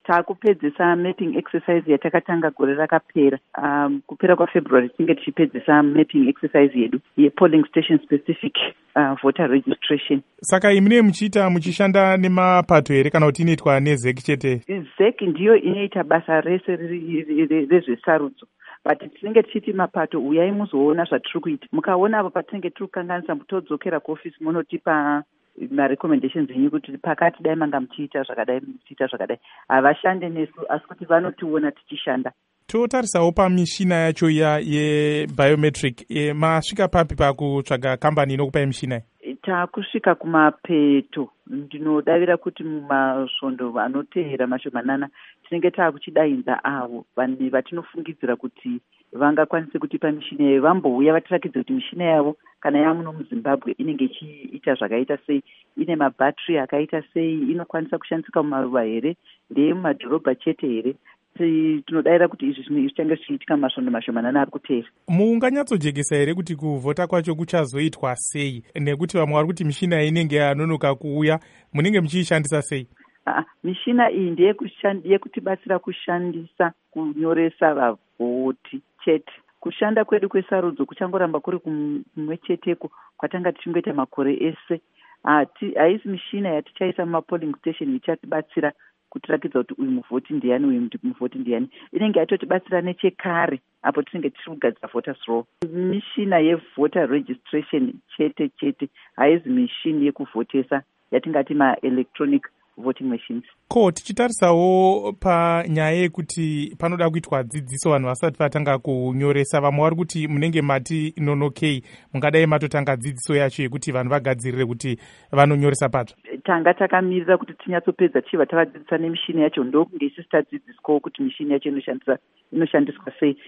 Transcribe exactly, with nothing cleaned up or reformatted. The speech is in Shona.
taakupedzisa mapping exercise yatakatanga gore rakapera. Um, kupera kwaFebruary tinenge tichipedzisa mapping exercise yedu yepolling station specific uh, voter registration. Saka imine muchiita muchishanda nemapato here kana kuti inoitwa nezek chete? Zek ndiyo inoita basa rese rezvesarudzo, but tinenge tichiti mapato uyai muzoona zvatiri kuita. Mukaona apo patinenge tiri kukanganisa todzokera kuofisi munotipa marecommendations enyu kuti pakati dai manga muchiita zvakadai muchiita zvakadai. Havashande nesu asi kuti vanotiona tichishanda. Totarisawo pamishina yacho ya yebiometric e, masvika papi pakutsvaga kambani inokupai mishina iyi? Taakusvika kumapeto. Ndinodavira kuti mumasvondo anoteera mashomanana tinenge taakuchidainza avo vanhu vatinofungidzira kuti vangakwanise kutipa mishina yayo vambouya vatirakidze kuti mishina yavo kana yamuno muZimbabwe inenge ichiita zvakaita sei, ine mabhatiri akaita sei, inokwanisa kushandisika mumaruva here, ndeye mumadhorobha chete here. Tinodavira kuti izvi zvinhu zvichange zvichiitika masvondo mashomanana ari kuteera. Munganyatsojekesa here kuti kuvhota kwacho kuchazoitwa sei, nekuti vamwe vari kuti mishina inenge yanonoka kuuya, munenge muchiishandisa sei? Ah, mishina iyi ndeyekutibatsira kushandisa kunyoresa vavhoti chete. Kushanda kwedu kwesarudzo kuchangoramba kuri kumwe cheteko kwatanga tichingoita makore ese. Haisi mishina yatichaisa mumapolling station ichatibatsira kutirakidza kuti uyu muvhoti ndiani uyu muvhoti ndiani. Inenge yatotibatsira nechekare apo tinenge tiri kugadzira voters roll. Mishina yevoter registration chete chete, haisi mishini yekuvhotesa yatingati ma-electronic voting machines. Ko tichitarisawo panyaya yekuti panoda kuitwa dzidziso vanhu vasati vatanga kunyoresa, vamwe vari kuti munenge mati nonokei, mungadai matotanga dzidziso yacho yekuti vanhu vagadzirire kuti vanonyoresa patsva? Tanga takamirira kuti tinyatsopedza tichibva tavadzidzisa nemishini yacho ndokunge isusu tadzidziswawo kuti mishini yacho inoshandiswa inoshandiswa sei.